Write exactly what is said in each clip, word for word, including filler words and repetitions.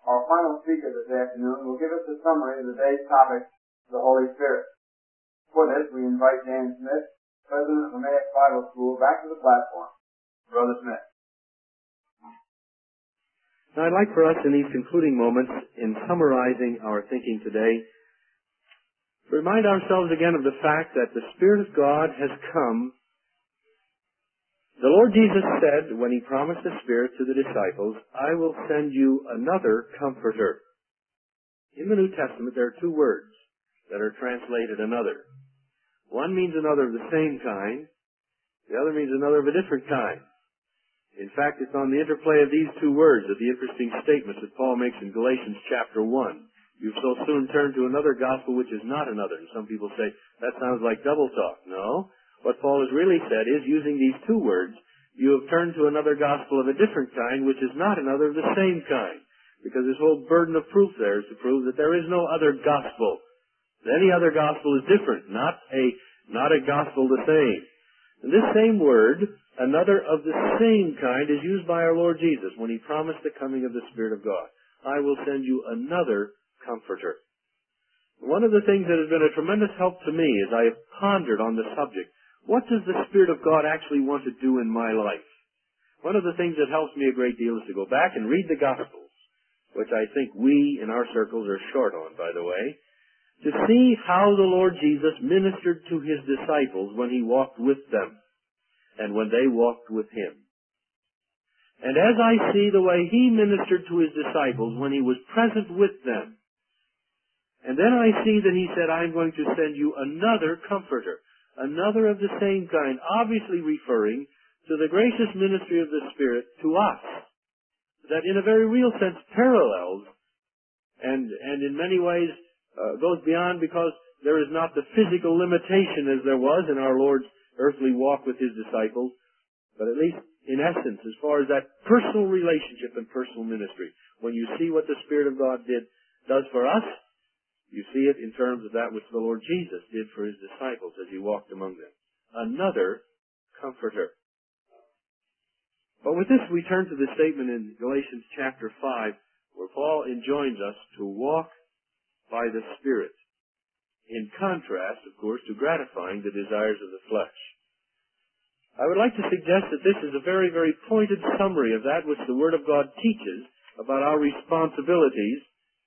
Our final speaker this afternoon will give us a summary of the day's topic, the Holy Spirit. For this, we invite Dan Smith, President of Emmaus Bible School, back to the platform. Brother Smith. Now, I'd like for us in these concluding moments, in summarizing our thinking today, to remind ourselves again of the fact that the Spirit of God has come. The Lord Jesus said, when He promised the Spirit to the disciples, I will send you another Comforter. In the New Testament, there are two words that are translated another. One means another of the same kind. The other means another of a different kind. In fact, it's on the interplay of these two words of the interesting statements that Paul makes in Galatians chapter one. You've so soon turned to another gospel which is not another. And some people say, that sounds like double talk. No. What Paul has really said is, using these two words, you have turned to another gospel of a different kind, which is not another of the same kind. Because this whole burden of proof there is to prove that there is no other gospel. Any other gospel is different, not a, not a gospel the same. And this same word, another of the same kind, is used by our Lord Jesus when He promised the coming of the Spirit of God. I will send you another Comforter. One of the things that has been a tremendous help to me as I have pondered on the subject, what does the Spirit of God actually want to do in my life? One of the things that helps me a great deal is to go back and read the Gospels, which I think we in our circles are short on, by the way, to see how the Lord Jesus ministered to His disciples when He walked with them and when they walked with Him. And as I see the way He ministered to His disciples when He was present with them, and then I see that He said, I'm going to send you another Comforter, another of the same kind, obviously referring to the gracious ministry of the Spirit to us, that in a very real sense parallels and, and in many ways uh, goes beyond, because there is not the physical limitation as there was in our Lord's earthly walk with His disciples, but at least in essence, as far as that personal relationship and personal ministry, when you see what the Spirit of God did, does for us, you see it in terms of that which the Lord Jesus did for His disciples as He walked among them. Another Comforter. But with this, we turn to the statement in Galatians chapter five, where Paul enjoins us to walk by the Spirit, in contrast, of course, to gratifying the desires of the flesh. I would like to suggest that this is a very, very pointed summary of that which the Word of God teaches about our responsibilities.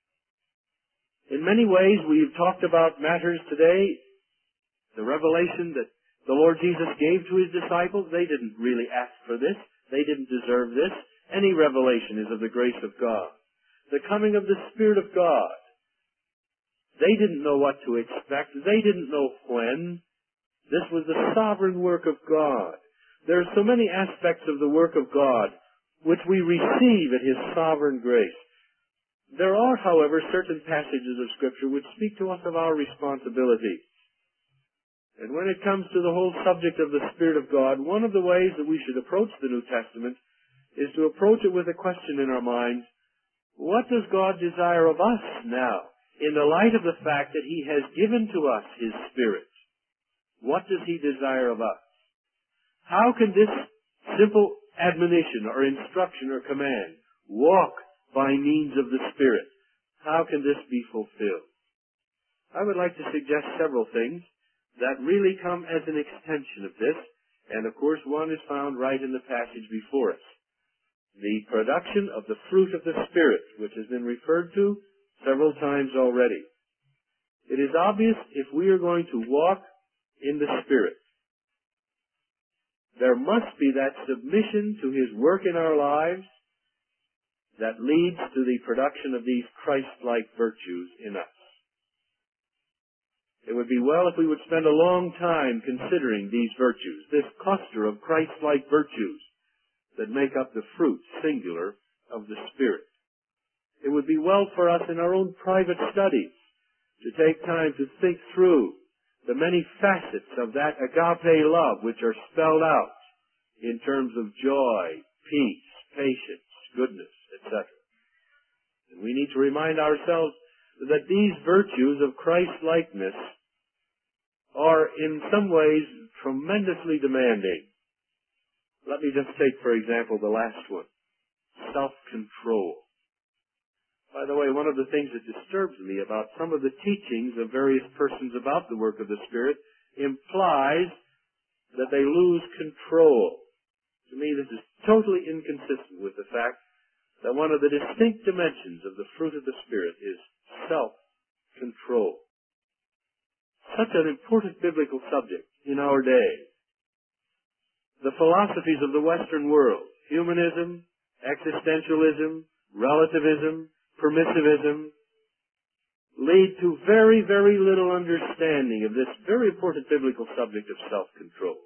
In many ways, we've talked about matters today, the revelation that the Lord Jesus gave to His disciples. They didn't really ask for this. They didn't deserve this. Any revelation is of the grace of God. The coming of the Spirit of God. They didn't know what to expect. They didn't know when. This was the sovereign work of God. There are so many aspects of the work of God which we receive at His sovereign grace. There are, however, certain passages of Scripture which speak to us of our responsibilities. And when it comes to the whole subject of the Spirit of God, one of the ways that we should approach the New Testament is to approach it with a question in our minds: what does God desire of us now, in the light of the fact that He has given to us His Spirit? What does He desire of us? How can this simple admonition or instruction or command, walk by means of the Spirit, how can this be fulfilled? I would like to suggest several things that really come as an extension of this, and of course one is found right in the passage before us. The production of the fruit of the Spirit, which has been referred to several times already. It is obvious if we are going to walk in the Spirit, there must be that submission to His work in our lives that leads to the production of these Christ-like virtues in us. It would be well if we would spend a long time considering these virtues, this cluster of Christ-like virtues that make up the fruit, singular, of the Spirit. It would be well for us in our own private studies to take time to think through the many facets of that agape love which are spelled out in terms of joy, peace, patience, goodness, et cetera. And we need to remind ourselves that these virtues of Christ-likeness are in some ways tremendously demanding. Let me just take, for example, the last one, self-control. By the way, one of the things that disturbs me about some of the teachings of various persons about the work of the Spirit implies that they lose control. To me, this is totally inconsistent with the fact that one of the distinct dimensions of the fruit of the Spirit is self-control. Such an important biblical subject in our day. The philosophies of the Western world, humanism, existentialism, relativism, permissivism, lead to very, very little understanding of this very important biblical subject of self-control.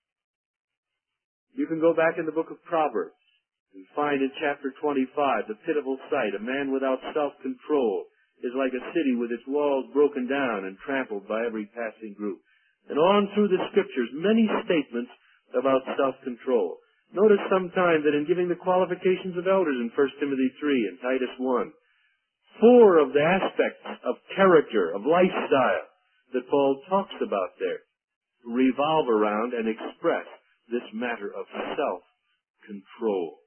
You can go back in the book of Proverbs and find in chapter twenty-five the pitiful sight. A man without self-control is like a city with its walls broken down and trampled by every passing group. And on through the Scriptures, many statements about self-control. Notice sometime that in giving the qualifications of elders in First Timothy three and Titus one, four of the aspects of character, of lifestyle, that Paul talks about there revolve around and express this matter of self-control.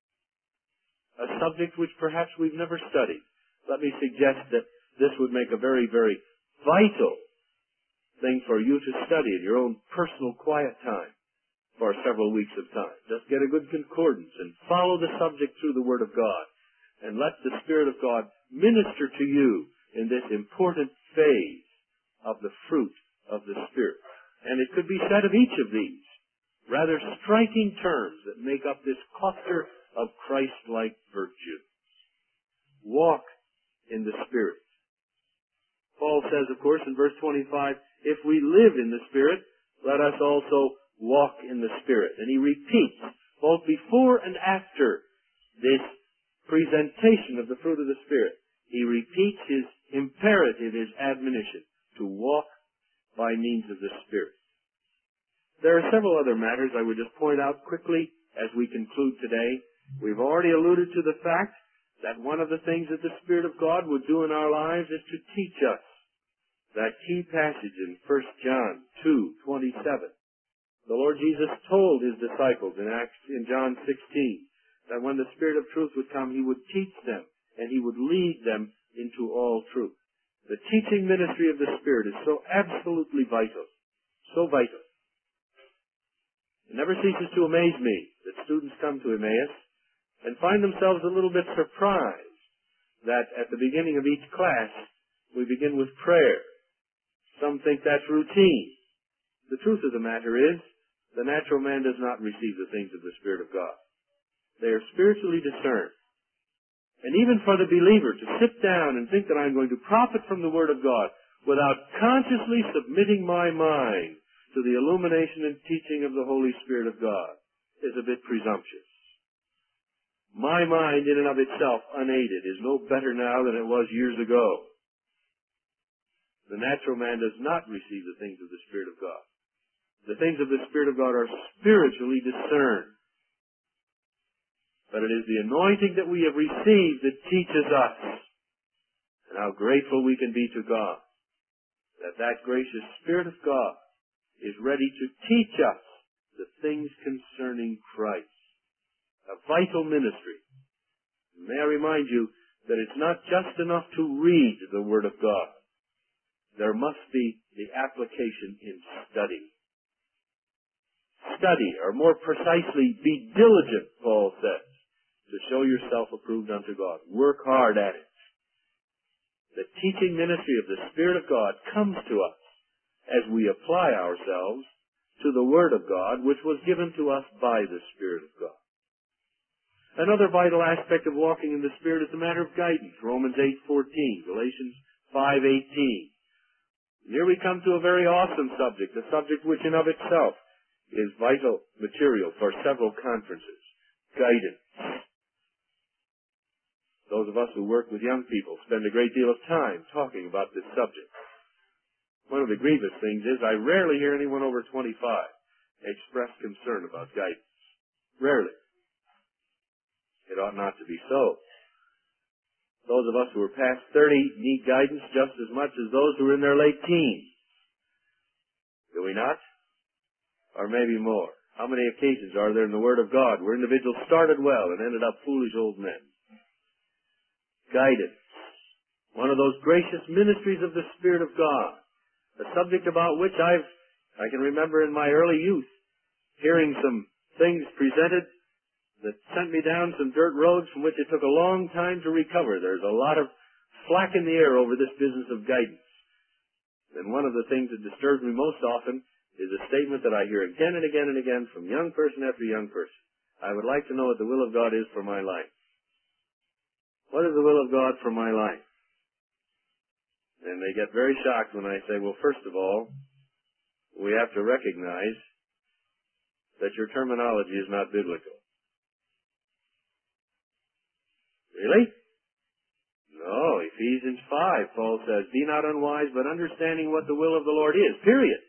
A subject which perhaps we've never studied. Let me suggest that this would make a very, very vital thing for you to study in your own personal quiet time for several weeks of time. Just get a good concordance and follow the subject through the Word of God, and let the Spirit of God minister to you in this important phase of the fruit of the Spirit. And it could be said of each of these rather striking terms that make up this cluster of Christ-like virtues. Walk in the Spirit. Paul says, of course, in verse twenty-five, if we live in the Spirit, let us also walk in the Spirit. And he repeats, both before and after this presentation of the fruit of the Spirit, he repeats his imperative, his admonition, to walk by means of the Spirit. There are several other matters I would just point out quickly as we conclude today. We've already alluded to the fact that one of the things that the Spirit of God would do in our lives is to teach us. That key passage in First John two twenty-seven. The Lord Jesus told his disciples in Acts, in John sixteen, that when the Spirit of truth would come, he would teach them and he would lead them into all truth. The teaching ministry of the Spirit is so absolutely vital, so vital. It never ceases to amaze me that students come to Emmaus and find themselves a little bit surprised that at the beginning of each class we begin with prayer. Some think that's routine. The truth of the matter is, the natural man does not receive the things of the Spirit of God. They are spiritually discerned. And even for the believer to sit down and think that I'm going to profit from the Word of God without consciously submitting my mind to the illumination and teaching of the Holy Spirit of God is a bit presumptuous. My mind in and of itself, unaided, is no better now than it was years ago. The natural man does not receive the things of the Spirit of God. The things of the Spirit of God are spiritually discerned. But it is the anointing that we have received that teaches us. And how grateful we can be to God that that gracious Spirit of God is ready to teach us the things concerning Christ. A vital ministry. May I remind you that it's not just enough to read the Word of God. There must be the application in study. Study, or more precisely, be diligent, Paul says, to show yourself approved unto God. Work hard at it. The teaching ministry of the Spirit of God comes to us as we apply ourselves to the Word of God, which was given to us by the Spirit of God. Another vital aspect of walking in the Spirit is the matter of guidance. Romans eight fourteen, Galatians five eighteen. Here we come to a very awesome subject, a subject which in of itself is vital material for several conferences. Guidance. Those of us who work with young people spend a great deal of time talking about this subject. One of the grievous things is I rarely hear anyone over twenty-five express concern about guidance. Rarely. It ought not to be so. Those of us who are past thirty need guidance just as much as those who are in their late teens. Do we not? Or maybe more. How many occasions are there in the Word of God where individuals started well and ended up foolish old men? guidance. One of those gracious ministries of the Spirit of God. A subject about which I've, I can remember in my early youth, hearing some things presented that sent me down some dirt roads from which it took a long time to recover. There's a lot of slack in the air over this business of guidance. And one of the things that disturbs me most often is a statement that I hear again and again and again from young person after young person. I would like to know what the will of God is for my life. What is the will of God for my life? And they get very shocked when I say, well, first of all, we have to recognize that your terminology is not biblical. Really? No, Ephesians five, Paul says, be not unwise, but understanding what the will of the Lord is, period.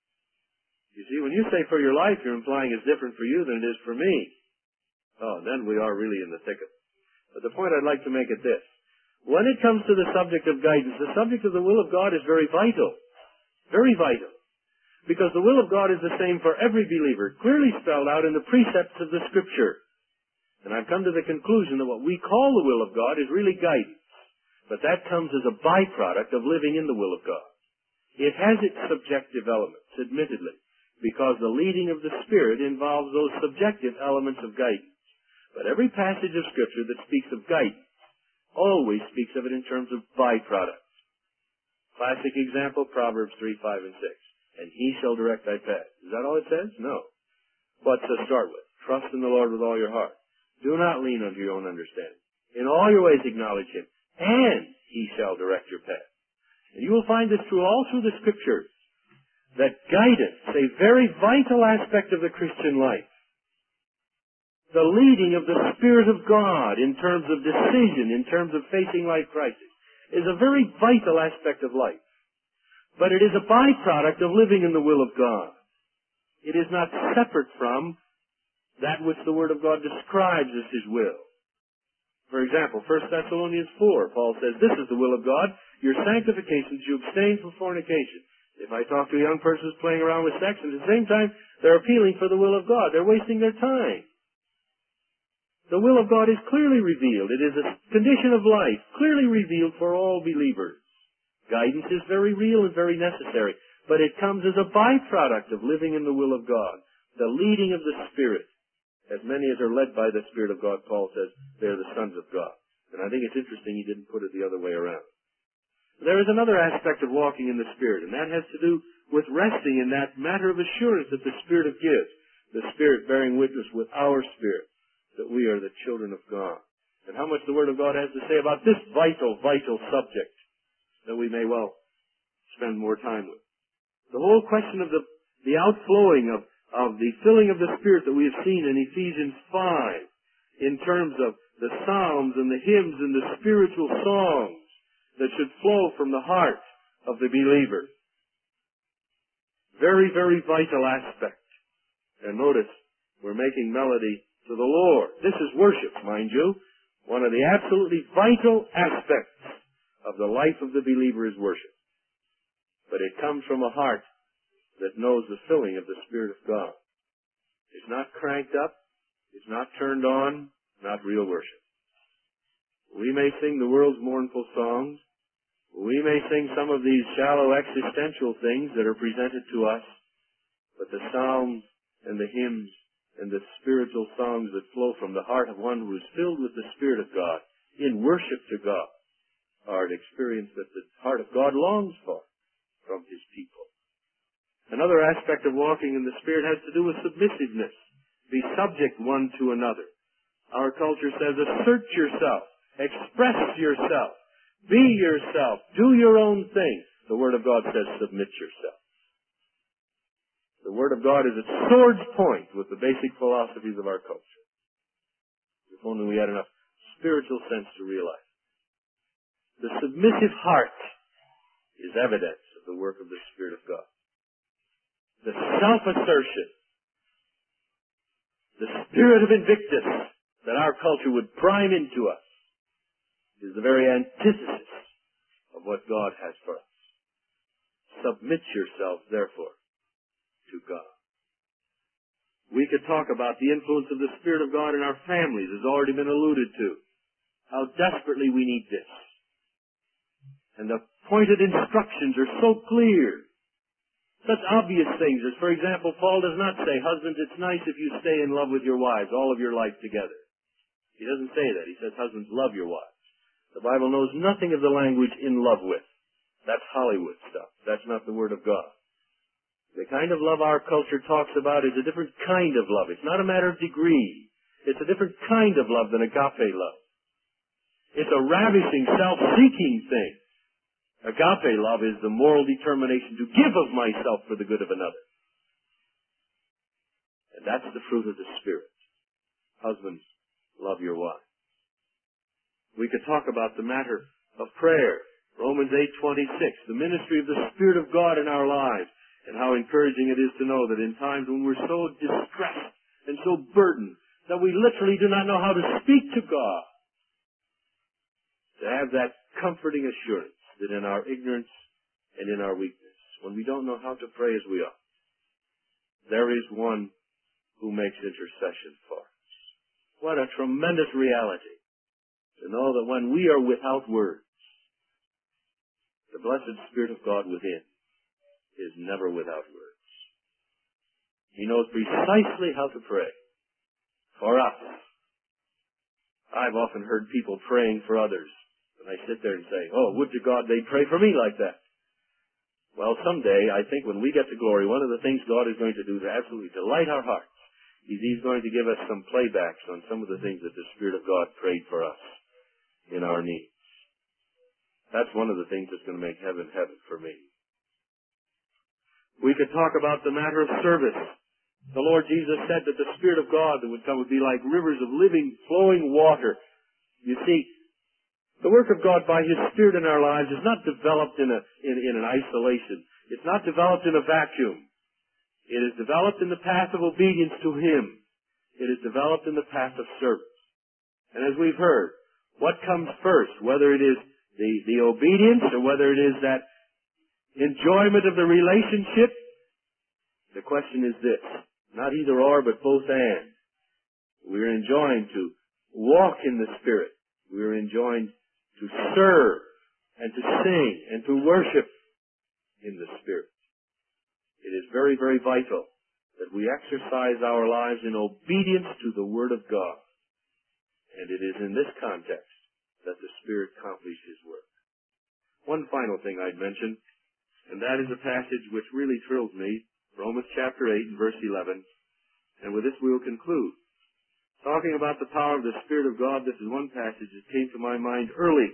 You see, when you say for your life, you're implying it's different for you than it is for me. Oh, then we are really in the thick of it. But the point I'd like to make is this. When it comes to the subject of guidance, the subject of the will of God is very vital. Very vital. Because the will of God is the same for every believer, clearly spelled out in the precepts of the Scripture. And I've come to the conclusion that what we call the will of God is really guidance. But that comes as a byproduct of living in the will of God. It has its subjective elements, admittedly, because the leading of the Spirit involves those subjective elements of guidance. But every passage of Scripture that speaks of guidance always speaks of it in terms of byproducts. Classic example, Proverbs three, five, and six. And he shall direct thy path. Is that all it says? No. What's to start with? Trust in the Lord with all your heart. Do not lean unto your own understanding. In all your ways acknowledge him, and he shall direct your path. And you will find this true all through the Scriptures, that guidance, a very vital aspect of the Christian life, the leading of the Spirit of God in terms of decision, in terms of facing life crisis, is a very vital aspect of life. But it is a byproduct of living in the will of God. It is not separate from that which the Word of God describes as His will. For example, First Thessalonians four, Paul says, this is the will of God, your sanctification, that you abstain from fornication. If I talk to a young person who's playing around with sex, and at the same time, they're appealing for the will of God. They're wasting their time. The will of God is clearly revealed. It is a condition of life, clearly revealed for all believers. Guidance is very real and very necessary, but it comes as a byproduct of living in the will of God, the leading of the Spirit. As many as are led by the Spirit of God, Paul says, they're the sons of God. And I think it's interesting he didn't put it the other way around. There is another aspect of walking in the Spirit, and that has to do with resting in that matter of assurance that the Spirit gives, the Spirit bearing witness with our spirit that we are the children of God. And how much the Word of God has to say about this vital, vital subject that we may well spend more time with. The whole question of the, the outflowing of, of the filling of the Spirit that we have seen in Ephesians five in terms of the psalms and the hymns and the spiritual songs that should flow from the heart of the believer. Very, very vital aspect. And notice, we're making melody to the Lord. This is worship, mind you. One of the absolutely vital aspects of the life of the believer is worship. But it comes from a heart that knows the filling of the Spirit of God. It's not cranked up. It's not turned on. Not real worship. We may sing the world's mournful songs. We may sing some of these shallow existential things that are presented to us. But the psalms and the hymns and the spiritual songs that flow from the heart of one who is filled with the Spirit of God in worship to God are an experience that the heart of God longs for from His people. Another aspect of walking in the Spirit has to do with submissiveness. Be subject one to another. Our culture says, assert yourself, express yourself, be yourself, do your own thing. The Word of God says, submit yourself. The Word of God is at sword's point with the basic philosophies of our culture. If only we had enough spiritual sense to realize. The submissive heart is evidence of the work of the Spirit of God. The self-assertion, the spirit of Invictus that our culture would prime into us is the very antithesis of what God has for us. Submit yourselves, therefore, to God. We could talk about the influence of the Spirit of God in our families, as already been alluded to. how desperately we need this. And the pointed instructions are so clear. Such obvious things as, for example, Paul does not say, husbands, it's nice if you stay in love with your wives all of your life together. He doesn't say that. He says, husbands, love your wives. The Bible knows nothing of the language in love with. That's Hollywood stuff. That's not the Word of God. The kind of love our culture talks about is a different kind of love. It's not a matter of degree. It's a different kind of love than agape love. It's a ravishing, self-seeking thing. Agape love is the moral determination to give of myself for the good of another. And that's the fruit of the Spirit. Husbands, love your wives. We could talk about the matter of prayer. Romans eight twenty-six, the ministry of the Spirit of God in our lives, and how encouraging it is to know that in times when we're so distressed and so burdened that we literally do not know how to speak to God, to have that comforting assurance that in our ignorance and in our weakness, when we don't know how to pray as we ought, there is one who makes intercession for us. What a tremendous reality to know that when we are without words, the blessed Spirit of God within is never without words. He knows precisely how to pray for us. I've often heard people praying for others. And I sit there and say, oh, would to God they'd pray for me like that. Well, someday, I think when we get to glory, one of the things God is going to do to absolutely delight our hearts is He's going to give us some playbacks on some of the things that the Spirit of God prayed for us in our needs. That's one of the things that's going to make heaven heaven for me. We could talk about the matter of service. The Lord Jesus said that the Spirit of God that would come would be like rivers of living, flowing water. You see, the work of God by His Spirit in our lives is not developed in, a, in, in an isolation. It's not developed in a vacuum. It is developed in the path of obedience to Him. It is developed in the path of service. And as we've heard, what comes first, whether it is the, the obedience or whether it is that enjoyment of the relationship, the question is this, not either or, but both and. We're enjoined to walk in the Spirit. We're enjoined to serve and to sing and to worship in the Spirit. It is very, very vital that we exercise our lives in obedience to the Word of God. And it is in this context that the Spirit accomplishes His work. One final thing I'd mention, and that is a passage which really thrills me, Romans chapter eight and verse eleven. And with this we'll conclude. Talking about the power of the Spirit of God, this is one passage that came to my mind early.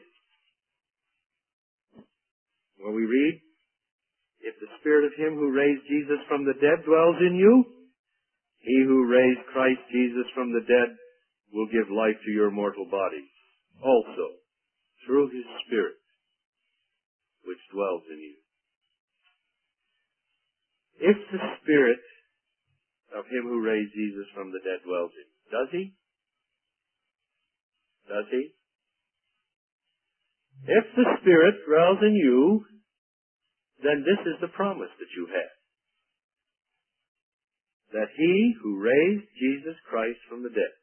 Where we read, if the Spirit of Him who raised Jesus from the dead dwells in you, He who raised Christ Jesus from the dead will give life to your mortal bodies, also through His Spirit, which dwells in you. If the Spirit of Him who raised Jesus from the dead dwells in you, does He? Does He? If the Spirit dwells in you, then this is the promise that you have. That He who raised Jesus Christ from the dead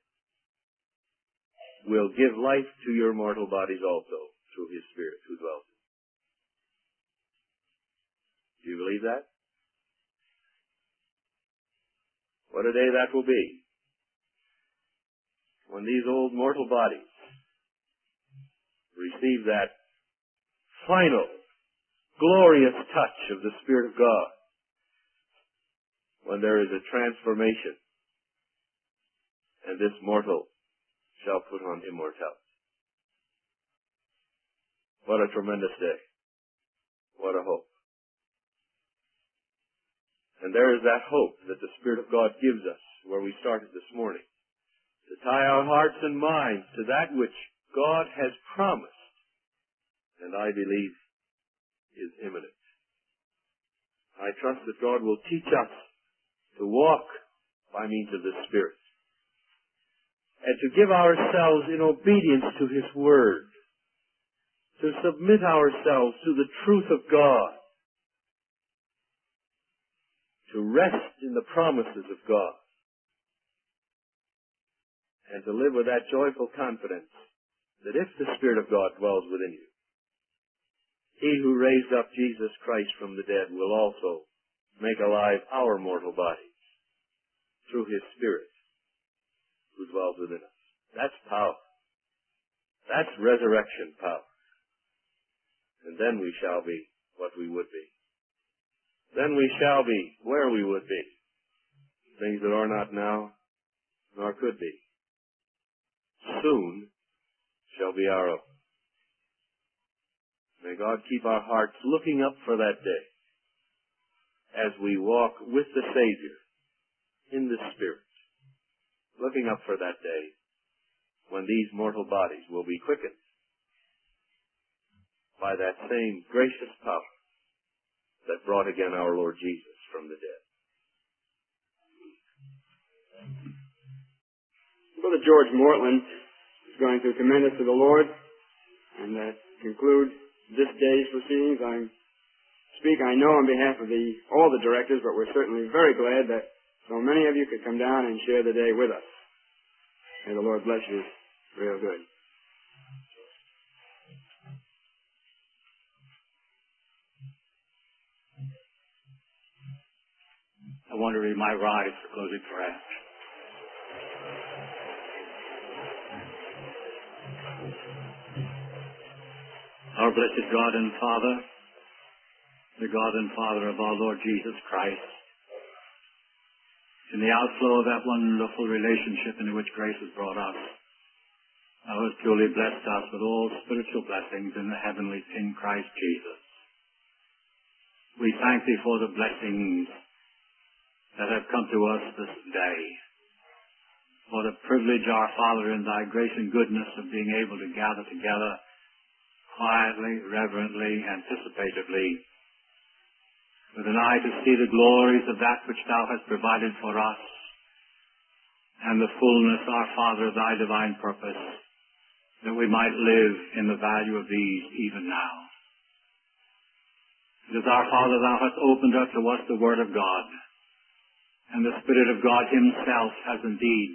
will give life to your mortal bodies also through His Spirit who dwells in you. Do you believe that? What a day that will be when these old mortal bodies receive that final, glorious touch of the Spirit of God, when there is a transformation, and this mortal shall put on immortality. What a tremendous day. What a hope. And there is that hope that the Spirit of God gives us, where we started this morning, to tie our hearts and minds to that which God has promised, and I believe is imminent. I trust that God will teach us to walk by means of the Spirit, and to give ourselves in obedience to His Word, to submit ourselves to the truth of God, to rest in the promises of God, and to live with that joyful confidence that if the Spirit of God dwells within you, He who raised up Jesus Christ from the dead will also make alive our mortal bodies through His Spirit who dwells within us. That's power. That's resurrection power. And then we shall be what we would be. Then we shall be where we would be. Things that are not now, nor could be. Soon shall be our own. May God keep our hearts looking up for that day as we walk with the Savior in the Spirit, looking up for that day when these mortal bodies will be quickened by that same gracious power that brought again our Lord Jesus from the dead. Brother George Mortland is going to commend us to the Lord, and that concludes this day's proceedings. I speak, I know, on behalf of the all the directors, but we're certainly very glad that so many of you could come down and share the day with us. May the Lord bless you real good. I wonder if he might rise for closing prayer. Our blessed God and Father, the God and Father of our Lord Jesus Christ, in the outflow of that wonderful relationship into which grace has brought us, thou hast truly blessed us with all spiritual blessings in the heavenlies in Christ Jesus. We thank thee for the blessings that have come to us this day, for the privilege, our Father, in thy grace and goodness of being able to gather together quietly, reverently, anticipatively, with an eye to see the glories of that which thou hast provided for us, and the fullness, our Father, of thy divine purpose, that we might live in the value of these even now. It is, our Father, thou hast opened up to us the Word of God, and the Spirit of God Himself has indeed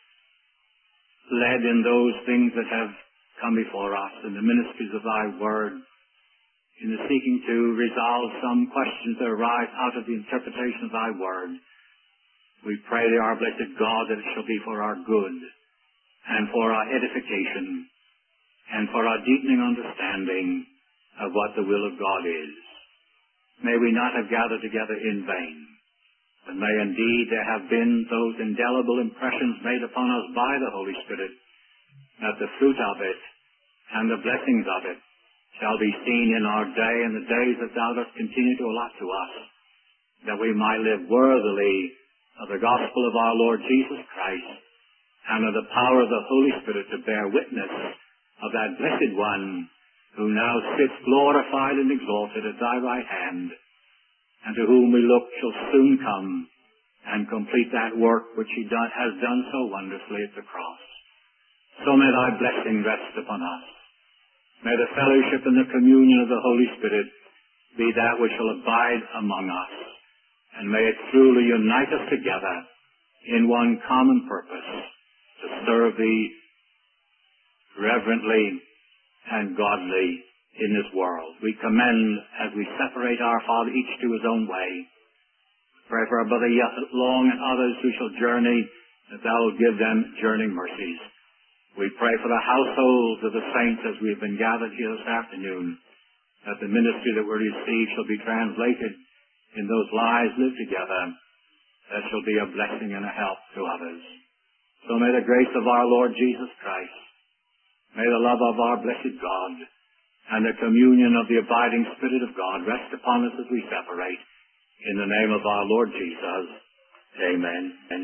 led in those things that have come before us, in the ministries of thy Word, in the seeking to resolve some questions that arise out of the interpretation of thy Word. We pray thee, our blessed God, that it shall be for our good, and for our edification, and for our deepening understanding of what the will of God is. May we not have gathered together in vain, but may indeed there have been those indelible impressions made upon us by the Holy Spirit, that the fruit of it and the blessings of it shall be seen in our day and the days that thou dost continue to allot to us, that we might live worthily of the gospel of our Lord Jesus Christ, and of the power of the Holy Spirit to bear witness of that blessed one who now sits glorified and exalted at thy right hand, and to whom we look shall soon come and complete that work which he done, has done so wonderfully at the cross. So may thy blessing rest upon us. May the fellowship and the communion of the Holy Spirit be that which shall abide among us, and may it truly unite us together in one common purpose, to serve thee reverently and godly in this world. We commend, as we separate our Father, each to his own way. Pray for our brother Long and others who shall journey, that thou wilt give them journeying mercies. We pray for the households of the saints as we have been gathered here this afternoon, that the ministry that we receive shall be translated in those lives lived together, that shall be a blessing and a help to others. So may the grace of our Lord Jesus Christ, may the love of our blessed God, and the communion of the abiding Spirit of God rest upon us as we separate. In the name of our Lord Jesus, amen.